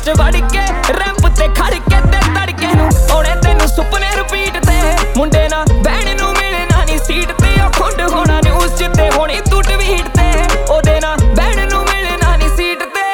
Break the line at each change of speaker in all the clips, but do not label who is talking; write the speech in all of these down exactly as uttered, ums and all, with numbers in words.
च वड़ के रैंप ते खड़ के ते तड़के नूं आउणे तैनूं सुपने रिपीट ते मुंडे ना बहन नूं मिलना नी सीट ते ओ खुंड होना न्यूज़ च ते होनी तू ट्वीट ते ओदे ना बहन नूं मिलना नी सीट ते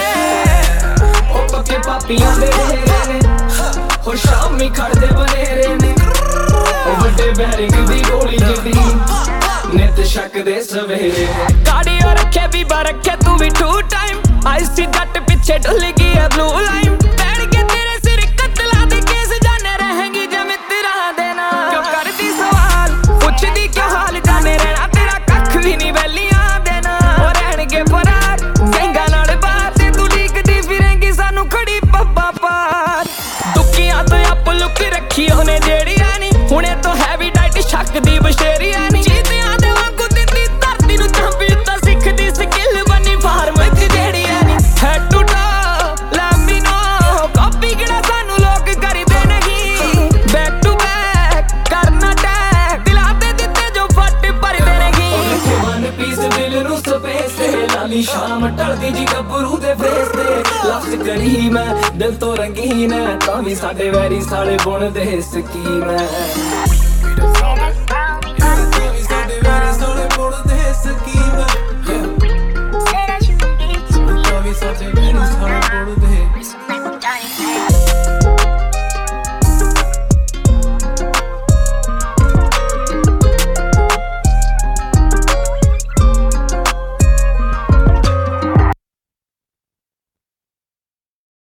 ओ पक्के पापियां दे घेरे ने ओ शामी खड़दे बनेरे ने ओ वड्डे बैरिंग दी गोली जिद्दी नित शक दे सवेरे गाड़ियां रखे बीबा रखे तू भी टू टाइम आई सी जट पीछे डुल गई है ब्लू लाइन बैठ के तेरे सिर कतला दे केस जाने रहेंगी जे मित्रा देना क्यों करदी सवाल पुछदी क्या हाल जाने रहना तेरा कख भी नहीं वैलियां देना ओ रहणगे फरार गैंगा नाल बाहर ते तू लीकदी फिरेंगी सानू खड़ी पब्बा पार दुखियां तो आप लुक रखी ओने जेड़ियां नी हुणे तो हैवी डाइट शक दी बशेरियां नी जीतियां दे वांगू दित्ती धरती नू चांबी उत्ता सिखदी स्किल बनी फार्म च जेड़ियां नी head to toe let me know copy किहड़ा सानू लोग करदे नहीं बैक टू बैक करना टैग दिला ते दित्ते जो फट भरदे नहीं वन पीस दिल नू स्पेस ते लाली शाम टलदी जी गबरू दे फेस ते लफ्ज करी मैं दिल तो रंगीन है तां वी साडे वैरी साले बुणदे स्कीम है।